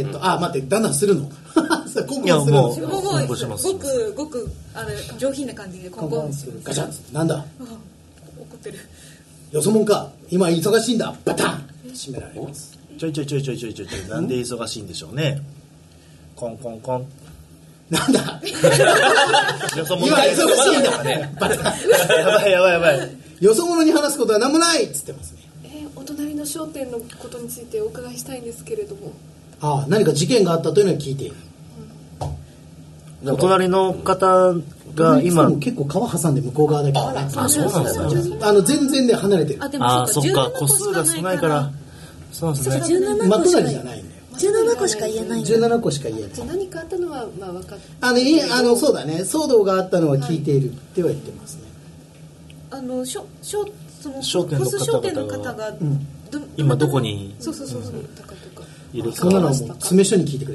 待って、旦那するのコンコンするの。 もうごく上品な感じでコンコンする。 ガチャッ、なんだ怒ってる。 よそもんか、今忙しいんだ、バタン閉められます。 ちょいなんで忙しいんでしょうね。コンコンコン。 なんだよそ者今忙しいんだね。バタンやばい。 よそ者に話すことは何もないっつってますね。 お隣の商店のことについてお伺いしたいんですけれども。 何か事件があったというのを聞いている。 お隣の方が今結構川挟んで向こう側だけどね。 そうなんですね。 全然ね離れてる。 でもそっか、個数が少ないから。そうですね。 まとなりじゃないんだよ。 17個しか言えないんだ。 17個しか言えない。 じゃあ何かあったのは分かって。 そうだね。騒動があったのは聞いているっては言ってますね。 商店の方が今どこにそういるか。 そんなのもう詰め所に聞いてくれ。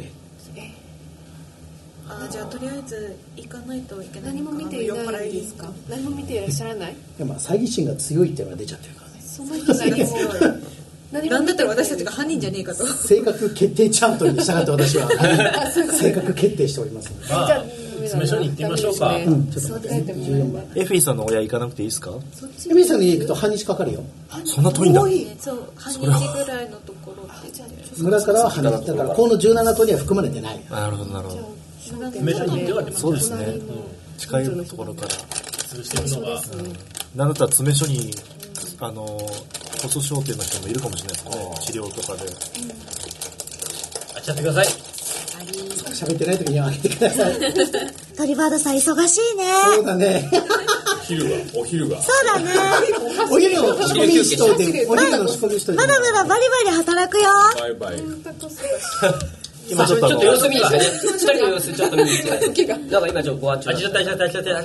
じゃあとりあえず行かないといけない。 何も見ていないですか？何も見ていらっしゃらない？ 猜疑心が強いっていうのが出ちゃってるからね。 その人何もなんだったら私たちが犯人じゃねえかと。 性格決定チャートに従って私は性格決定しておりますので。 じゃあ詰め所に行ってみましょうか。 ちょっと待ってね。14番。 エフィーさんの親行かなくていいですか？ エフィーさんの家行くと半日かかるよ。 そんな遠いんだ。 そう半日ぐらいのところって。 村からは半日だからこの17個には含まれてない。 なるほど。 詰め所に行ってはでもそうですね。近いところから潰していくのが。 なんだったら詰め所に細商店の人もいるかもしれないですね。治療とかで。 あっちゃってください。 喋ってない時にはあげてください。 トリバードさん忙しいね。 そうだね。 お昼が。 そうだね。 お昼の仕込みしといて、お昼の仕込みしといて。 まだまだバリバリ働くよ。 バイバイ。 今ちょっと様子見に来てね。二人の様子ちょっと見に来て。だから今ちょっとご案内。 あっちゃって。 い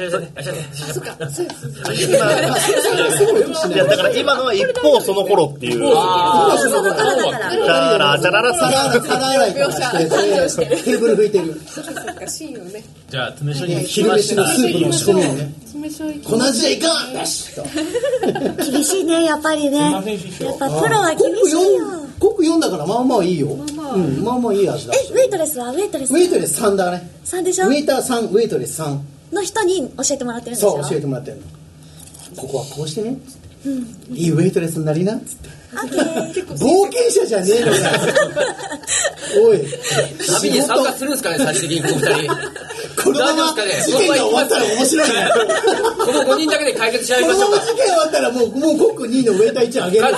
やだから今のは一方その頃っていう。 その頃だから。 チャラチャララ皿洗いからしてテーブル拭いてる。 シーンをね。 じゃあ詰め所に行き昼ました。 飯のスープの仕込みをね。 詰め所行きこんなじゃいかんだしと。 厳しいね、やっぱりね。やっぱプロは厳しいよ。 コク4だからまあまあいいよ。まあまあいい味だ。 ウェイトレスはウェイトレス 3だね。 3でしょ。 ウェイター3、ウェイトレス3 の人に教えてもらってるんですよ。 そう教えてもらってるの。ここはこうしてね。いいウェイトレスになりなっつって。冒険者じゃねえのか。おい。 旅に参加するんですかね、最終的にこの二人。 このまま事件が終わったら面白いね。 この5人だけで解決しちゃいこましょうか。 のまま事件終わったらもうコック2位のウェイター1あげる。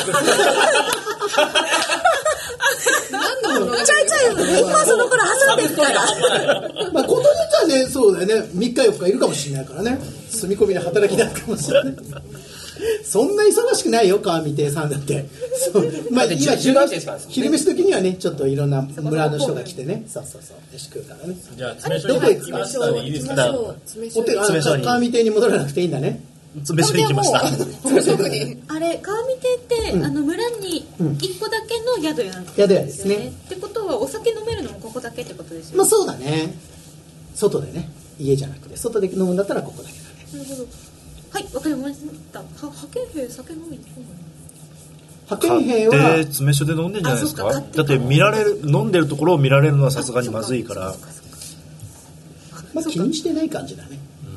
ちょい一本その頃挟んでるから。 まあことによってはね、そうだよね。3日4日いるかもしれないからね。住み込みで働き出すかもしれない。そんな忙しくないよ、川見亭さんだって。まあ今昼飯時にはね、ちょっといろんな村の人が来てね。そう飯食うからね。 じゃあ詰め所に行きましたでいいですか？ 川見亭に戻らなくていいんだね。 詰め所に行きました。 あれ川見亭って村に1個だけの宿屋なんですよね。ってことはお酒飲めるのもここだけってことですよね。 まあそうだね。外でね、家じゃなくて外で飲むんだったらここだけだね。 なるほど。はい、わかりました。派遣兵酒飲みに行くの？ 派遣兵は詰め所で飲んでんじゃないですか。だって飲んでるところを見られるのはさすがにまずいから。 まあ気にしてない感じだね。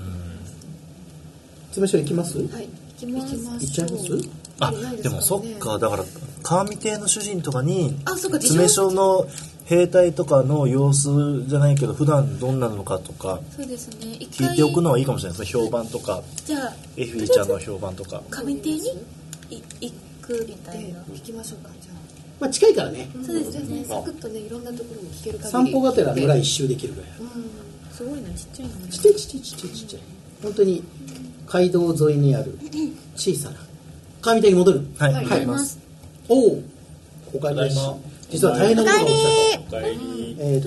詰め所行きます？ はい、行きます。 行っちゃいます？ でもそっか、だから川見亭の主人とかに詰め所の兵隊とかの様子じゃないけど普段どんなのかとか聞いておくのはいいかもしれないですね。評判とか、 じゃあエフィーちゃんの評判とか。 川見亭に行くみたいな。 行きましょうか。じゃあまあ近いからね。 そうですね。サクッとね、いろんなところに聞ける限り。 散歩がてら村一周できるぐらい。 すごいな、ちっちゃいの。 ちっちゃい。本当に街道沿いにある小さな川見亭に戻る。 はい、戻ります。 おお、おかえりです。実は大変なことが起きたと。 おかえり。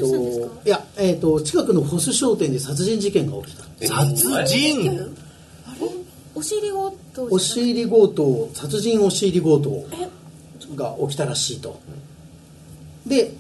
近くの保守商店で殺人事件が起きた。 殺人？ 押し入り強盗。 押し入り強盗、殺人押し入り強盗が起きたらしいと。で、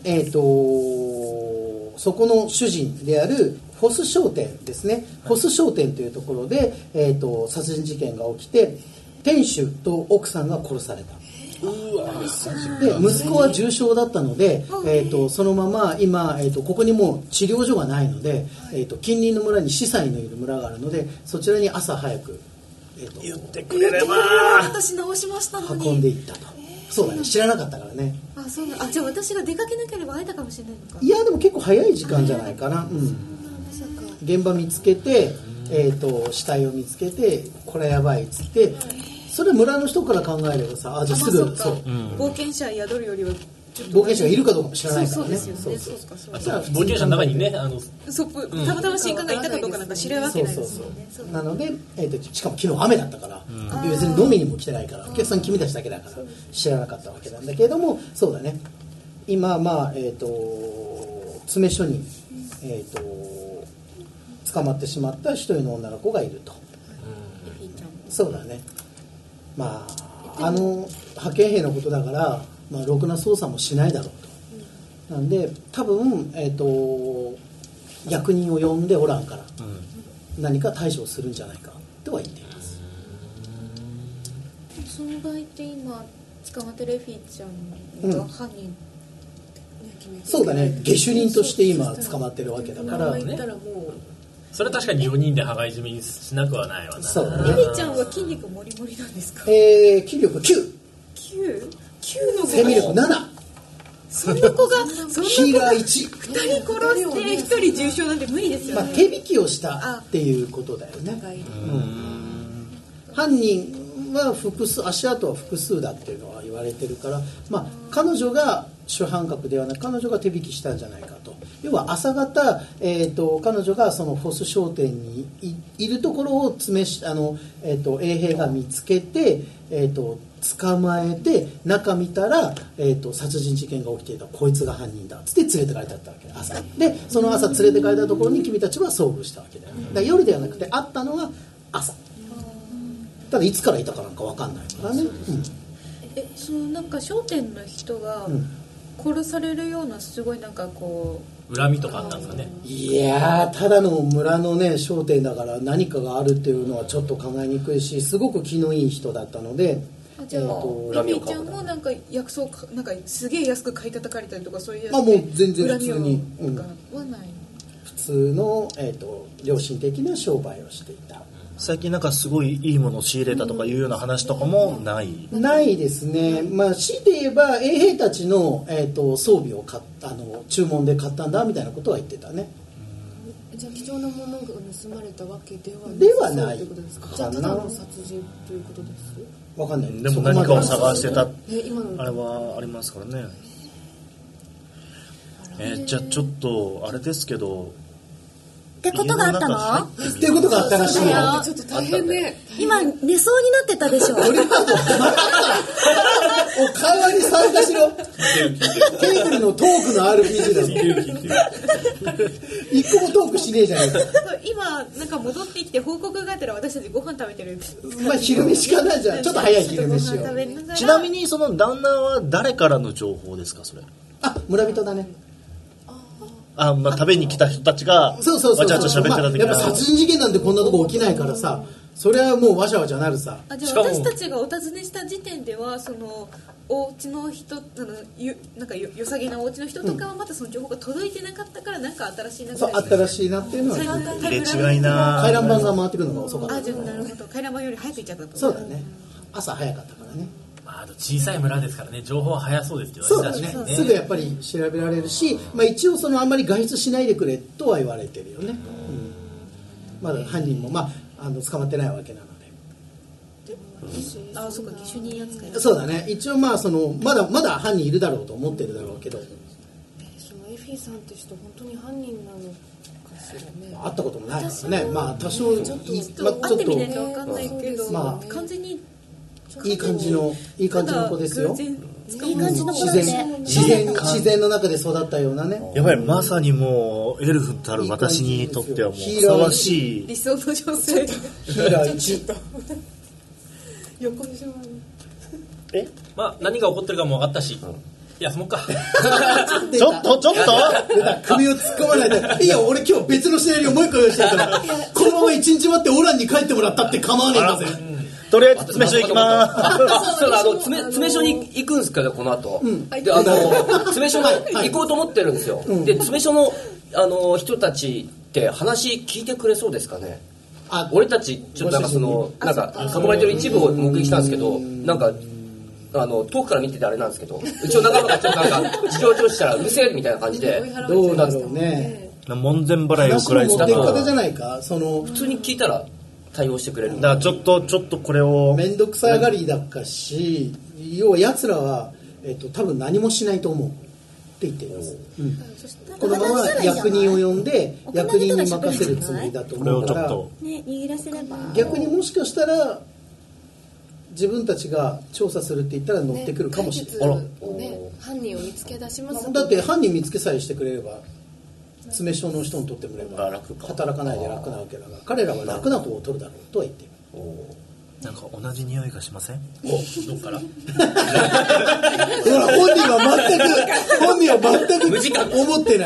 そこの主人であるフォス商店ですね。フォス商店というところで、殺人事件が起きて、店主と奥さんが殺された。 で息子は重傷だったので、そのまま今、ここにもう治療所がないので、近隣の村に司祭のいる村があるので、そちらに朝早く、 言ってくれれば私直しましたのに運んでいったと。そうだね、知らなかったからね。 そうなん。じゃあ私が出かけなければ会えたかもしれないのか。 いやでも結構早い時間じゃないかな。現場見つけて、死体を見つけて、これやばいっつって、それ村の人から考えればさ、じゃあすぐ、そう、 冒険者宿るよりは冒険者がいるかどうかも知らないからね。 冒険者の中にね、 たまたま新官がいたかどうかなんか知るわけないですよね。 なので、しかも昨日雨だったから、別に飲みにも来てないから、お客さん君たちだけだから知らなかったわけなんだけれども、そうだね。今詰め所に捕まってしまった一人の女の子がいると。そうだね。派遣兵のことだから、ろくな捜査もしないだろうと。なんで多分、役人を呼んでオランから何か対処するんじゃないかとは言っています。 その場合って今捕まってるエフィーちゃんが犯人、 そうだね、下手人として今捕まってるわけだからね。 それは確かに4人で羽交い締めにしなくはないわな。 そうだね。 エリちゃんは筋肉もりもりなんですか？ 筋力9、 9の生命力7、 そんな子がヒーラー1、 2人殺して1人重傷なんて無理ですよね。 手引きをしたっていうことだよね。犯人は複数、足跡は複数だっていうのは言われてるから、彼女が主犯格ではなく彼女が手引きしたんじゃないかと。要は朝方、彼女がそのフォス商店に いるところを衛兵が見つけて、捕まえて中見たら、殺人事件が起きていた、こいつが犯人だっつって連れて帰ってあったわけ。朝でその朝連れて帰ったところに君たちは遭遇したわけだよ。だから夜ではなくて会ったのは朝。ただいつからいたかなんか分かんないからね。 そのなんか商店の人が殺されるようなすごいなんかこう恨みとかあったんですかね。 いやただの村のね商店だから何かがあるっていうのはちょっと考えにくいし、すごく気のいい人だったので。 じゃあエミちゃんもなんか薬草なんかすげえ安く買い叩かれたりとかそういうやつもう全然普通に、 はない。 普通の、良心的な商売をしていた。 最近なんかすごいいいものを仕入れたとかいうような話とかもない、 ないですね。強いて言えば衛兵たちの、装備を注文で買ったんだみたいなことは言ってたね。 じゃあ貴重なものが盗まれたわけではないということですか？じゃあただの殺人ということです？ わかんない。 でも何かを探してた、 今のあれはありますからね。じゃあちょっとあれですけど。 ってことがあったの？ っていうことがあったらしいよ。 ちょっと大変ね。 今寝そうになってたでしょ。 お会話に参加しろ。ケーブルのトークの RPG だぞ。一個もトークしねえじゃないか。 今なんか戻ってきて報告があったら私たちご飯食べてる。 昼飯かな。じゃあちょっと早い昼飯を。 ちなみにその旦那は誰からの情報ですかそれ？ 村人だね。 食べに来た人たちがわちゃわちゃ喋ってた時やっぱ殺人事件なんてこんなとこ起きないからさ、それはもうわしゃわしゃなるさ。 じゃあ私たちがお尋ねした時点ではそのお家の人なんかよさげなお家の人とかはまだその情報が届いてなかったからなんか新しいなぐらい。 新しいなっていうのは入れ違いな。 回覧板が回ってくるのが遅かった。 じゃあなるほど、回覧板より早く行っちゃったと。 そうだね。朝早かったからね。 小さい村ですからね、情報は早そうですけどね。 そうだね。すぐやっぱり調べられるし、一応あんまり外出しないでくれとは言われてるよね。まだ犯人も捕まってないわけなので。 そうか、下手人扱い。 そうだね。一応まだ犯人いるだろうと思ってるだろうけど。 そのエフィさんって人本当に犯人なのかしらね。 会ったこともないからね。多少ちょっと会ってみないと分かんないけど、完全にいい感じの子ですよ。 いい感じの子で自然の中で育ったようなね。 やばい、まさにもうエルフたる私にとってはもうふさわしい理想の女性。 ヒーラー1。 横にしまう。 何が起こってるかも分かったし、休もうか。 ちょっと首を突っ込まないで。いや俺今日別のシナリオもう一個用意してるから、このまま一日待ってオランに帰ってもらったって構わねえんだぜ。 とりあえず詰め所行きまーす。そう詰所に行くんですけどこの後。で詰所行こうと思ってるんですよ。で詰所の人たちって話聞いてくれそうですかね。俺たちちょっとなんか囲まれてる一部を目撃したんですけど、なんか遠くから見ててあれなんですけど、うちの仲間がちょっとなんか事情聴取したらうるせえみたいな感じで。 どうだろうね。 門前払いを食らいそうな持って方じゃないか。 普通に聞いたら対応してくれる。 だからちょっとこれを面倒くさがりだったし、要は奴らは多分何もしないと思うって言っています。このまま役人を呼んで役人に任せるつもりだと思うから、 握らせれば逆にもしかしたら自分たちが調査するって言ったら乗ってくるかもしれない。 犯人を見つけ出します。 だって犯人見つけさえしてくれれば詰所の人にとってもらえば働かないで楽なわけだから、彼らは楽な方を取るだろうとは言っている。 なんか同じ匂いがしません？ どっから？ ほら本人は全く思ってない。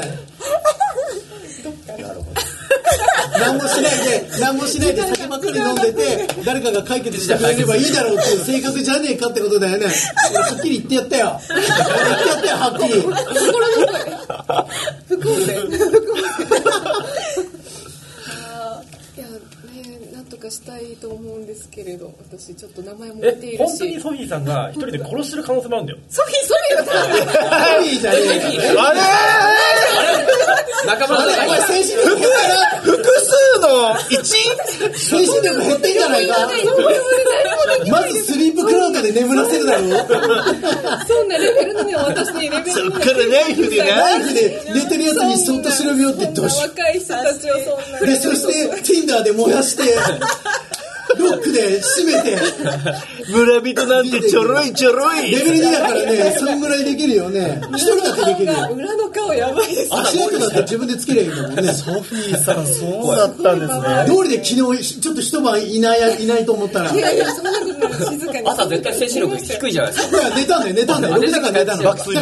何もしないで酒ばっかり飲んでて誰かが解決してくれればいいだろうっていう性格じゃねえかってことだよね。はっきり言ってやったよ。はっきり。 不公正。なんとかしたいと思うんですけれど、私ちょっと名前も出ているし。 本当にソフィーさんが一人で殺してる可能性もあるんだよ。 ソフィーじゃねえ。 あれ仲間の中に精神力複数の精神力減ってんじゃないか。まずスリープクラウドで眠らせるだろう。 そんなレベルのね、私にレベルのそっからナイフで寝てるやつにそっと調べようってどうしよう。 若い人たちをそんなで、そして Tinder で燃やしてロックで閉めて村人なんてちょろいレベル2だからね、そんぐらいできるよね。一人だってできるよ。 裏の顔やばいです。 足跡だって自分でつけりゃいいんだもんね。 ソフィーさんそうだったんですね。 道理で昨日ちょっと一晩いないと思ったら、 いやそんなことない。静かに朝絶対精神力低いじゃないですか。 寝たんだよ6時間寝たの。 爆睡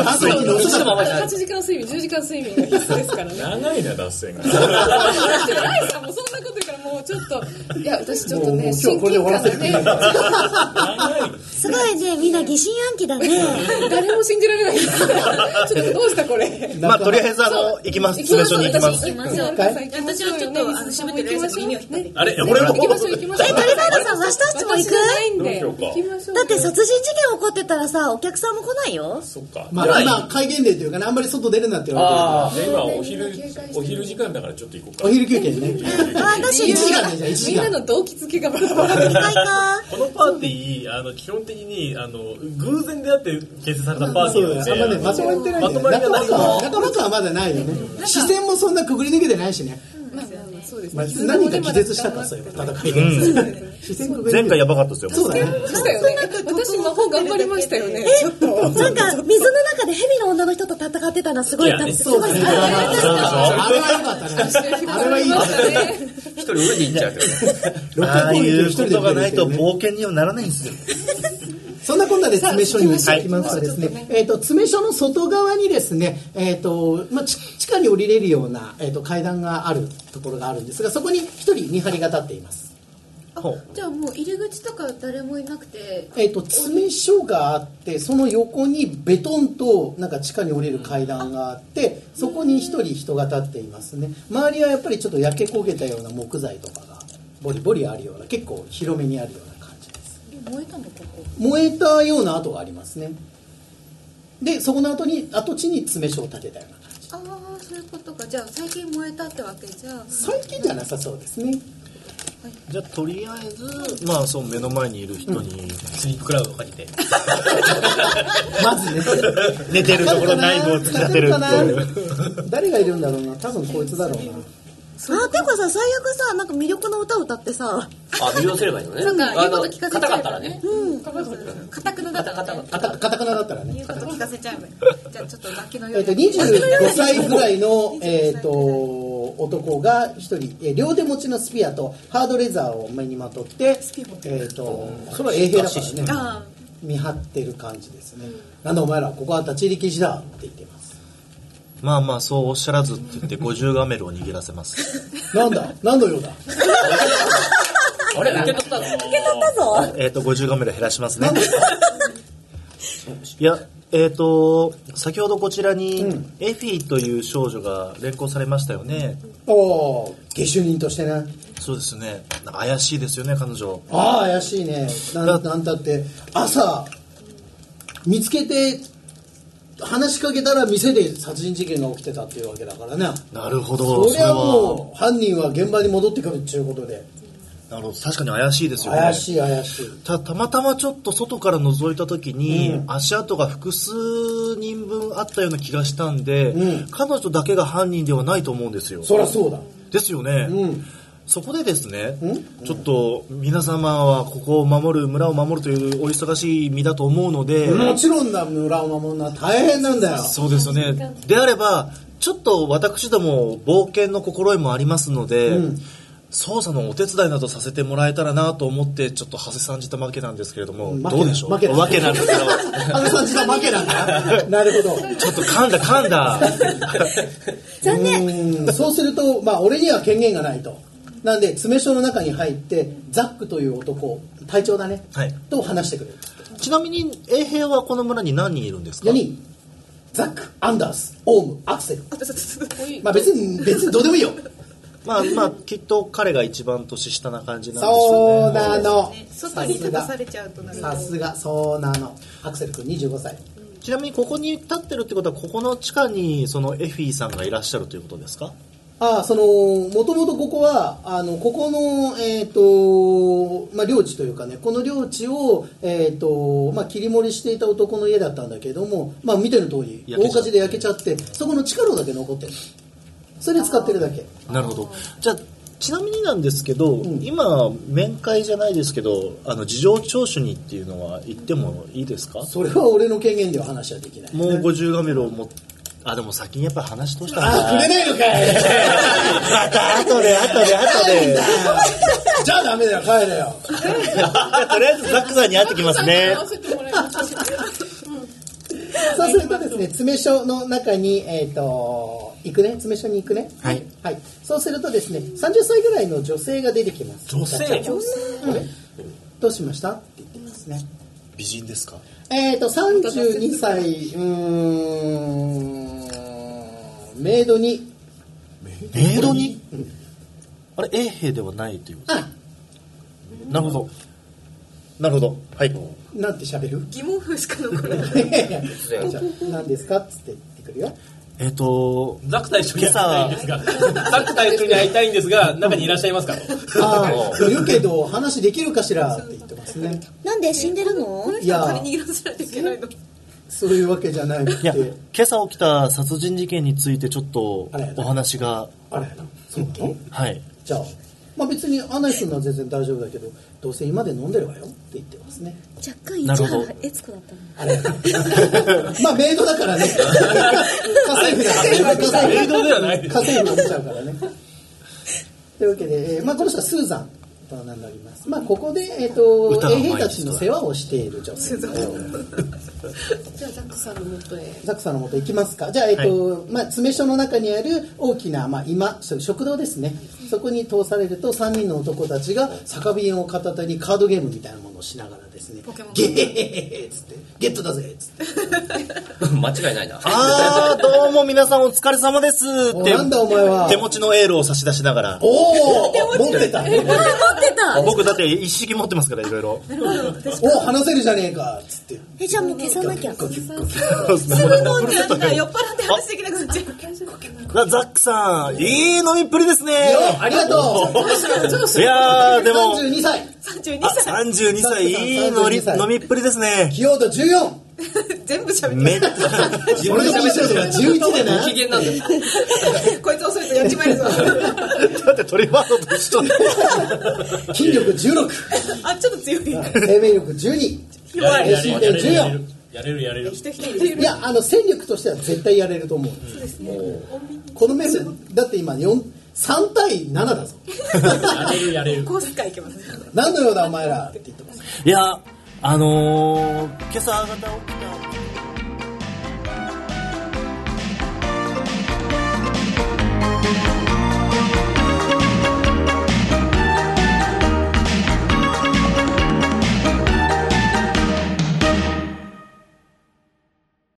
8時間睡眠10時間睡眠が必須ですからね。 長いな脱線が。 ライさんもそんなこと言うからもうちょっと、いや私ちょっとね今日これで終わらせてくれ。 すごいね、みんな疑心暗鬼だね。 誰も信じられないです。ちょっとどうしたこれ。 まあとりあえず行きます。詰め所に行きます。 行きましょう。私はちょっと閉めてるやつの耳を引っ張って。 あれ俺も行きましょう。 トリバードさん、私たちも行く？ 行きましょう。 だって殺人事件起こってたらさ、お客さんも来ないよ。 そっか。 まあ今戒厳令というかね、あんまり外出るなって言われてる。 今お昼時間だからちょっと行こうか。 お昼休憩ね。 私 1時間ね、じゃあ1時みんな間。 の動機付けがバラバラで。 2回か。 このパーティー基本的に偶然出会って結成されたパーティーなんで、 あんまね、まとまってないんだよね。 まとまりがない仲間感はまだないよね。視線もそんなくぐり抜けてないしね。 そうですまあ、何か気絶したか、そういえば戦いで。視線くぐり抜けて前回やばかったですよ。 そうだね。 したよね。私魔法頑張りましたよね。ちょっとなんか水の中で蛇の女の人と戦ってたのすごい。 そうだね。あれは良かったね。あれはいいね。 一人上に行っちゃうけどね。 ああいうことがないと冒険にはならないんですよ。 そんなこんなで詰所に行きますとですね、詰所の外側にですね、まあ、地下に降りれるような、階段があるところがあるんですが、そこに一人見張りが立っています。 じゃあもう入り口とか誰もいなくて、 詰所があって、その横にベトンとなんか地下に降りる階段があって、そこに一人人が立っていますね。周りはやっぱりちょっと焼け焦げたような木材とかがボリボリあるような、結構広めにあるような感じです。 燃えたのここ？ 燃えたような跡がありますね。でそこの跡地に詰所を建てたような感じ。 ああ、そういうことか。じゃあ最近燃えたってわけじゃ。 最近じゃなさそうですね。 じゃあとりあえずまあそう目の前にいる人にスリープクラウドをかけてまずね寝てるところ内部を突き立てるっていう。 誰がいるんだろうな。多分こいつだろうな。 てかさ、最悪さ、なんか魅力の歌歌ってさ、 魅了すればいいのね。 なんか言うこと聞かせちゃえば硬かったらね。 硬くなだったらね。 カタカナだったらね。 言うこと聞かせちゃえば。じゃあちょっと楽器の 25歳ぐらいの男が一人、両手持ちのスピアとハードレザーを目にまとって、それは衛兵だからね。見張ってる感じですね。なんだお前ら、ここは立ち入り禁止だって言ってます。 まあまあそうおっしゃらずって言って50ガメルを握らせます。 なんだ何の用だあれ受け取ったの？ 受け取ったぞ。 50画面で減らしますね。いや、先ほどこちらに、エフィという少女が連行されましたよね。 おー、下手人としてね。 そうですね。なんか怪しいですよね、彼女。 ああ、怪しいね。なんたって朝見つけて話しかけたら店で殺人事件が起きてたっていうわけだからね。 なるほど。 それはもう犯人は現場に戻ってくるっていうことで。 なるほど、確かに怪しいですよね。 怪しい。 たまたまちょっと外から覗いた時に、足跡が複数人分あったような気がしたんで、彼女だけが犯人ではないと思うんですよ。 そりゃそうだ。 ですよね。そこでですね、ちょっと皆様はここを守る、村を守るというお忙しい身だと思うので、 もちろんだ、村を守るのは大変なんだよ。 そうですよね。であればちょっと私ども冒険の心得もありますので、捜査のお手伝いなどさせてもらえたらなと思ってちょっと長谷さんじた負けなんですけれども、どうでしょう。負けなんですけど長谷さんじた負けなんだ。なるほど。 ちょっと噛んだ残念。 そうすると、俺には権限がないと。なんで詰め所の中に入ってザックという男、隊長だね、と話してくれる。 ちなみに衛兵はこの村に何人いるんですか ？4人。ザック、アンダース、オウム、アクセル。別にどうでもいいよ。 きっと彼が一番年下な感じなんでしょうね。 そうなの。 外に立たされちゃうとなる。 さすが、そうなの。アクセル君25歳。 ちなみにここに立ってるってことは、ここの地下にそのエフィーさんがいらっしゃるということですか？ もともとここはここの領地というかね、この領地を切り盛りしていた男の家だったんだけども、見ての通り大火事で焼けちゃって、そこの地下牢だけ残ってる。それで使ってるだけ。 なるほど。じゃあちなみになんですけど、今面会じゃないですけど、事情聴取にっていうのは言ってもいいですか？ それは俺の権限では話はできない、ね。 もう50ガメルを持って、でも先にやっぱ話通したら。 くれないのかい。 また後で。 じゃあダメだよ、帰れよ。 とりあえずザックさんに会ってきますね。 そうするとですね、詰め所の中に行くね、詰め所に行くね。はい。そうするとですね、30歳ぐらいの女性が出てきます。 女性。 どうしましたって言ってますね。 美人ですか ？32歳、メイドに。 あれ、衛兵ではないということですか？なるほど。はい。 なんて喋る？ 疑問符しか残らない。 じゃあ何ですかっつって言ってくるよ。 ザック隊長に会いたいんですが、中にいらっしゃいますかと。 いるけど話できるかしらって言ってますね。 なんで死んでるの？ いや、仮に逃げ出さないといけないの。 そういうわけじゃないって。 今朝起きた殺人事件についてちょっとお話が。 そうなの？ はい。 じゃあ。別に案内するのは全然大丈夫だけど、どうせ今まで飲んでるわよって言ってますね。 若干市原悦子だったの。 メイドだからね。家政婦だからね。 メイドではない。 家政婦が出ちゃうからね。というわけで、この人はスーザンと名乗ります。ここで衛兵たちの世話をしている女性。じゃあザックさんの元へ。 ザックさんの元へ行きますか。じゃあ詰め所の中にある大きな食堂ですね。そこに通されると3人の男たちが酒瓶を片手にカードゲームみたいなものをしながらですね、ゲーッつってゲットだぜっつって間違いないな。 どうも皆さんお疲れ様ですって。 なんだお前は。 手持ちのエールを差し出しながら。 持ってた。 僕だって一式持ってますからいろいろ。 話せるじゃねえかっつって。 じゃあもう消さなきゃ。 酔っ払って話できなくなっちゃう。 ザックさん、いい飲みっぷりですね。 ありがとう。 いやでも 32歳。 32歳、いい飲みっぷりですね。 清度14。 全部喋ってめっちゃ俺の印象が11でな。 ご機嫌なんだよ。 こいつ遅いとやっちまえるぞ。 だってトリバードと一緒で。 筋力16。 ちょっと強い。 生命力12。 弱い。 身体14。 やれる。 いや戦力としては絶対やれると思う。 そうですね。 このメスだって今3対7だぞ。 やれる。 コースかいけます。 何のようだお前らって言ってます。 いや今朝方起きた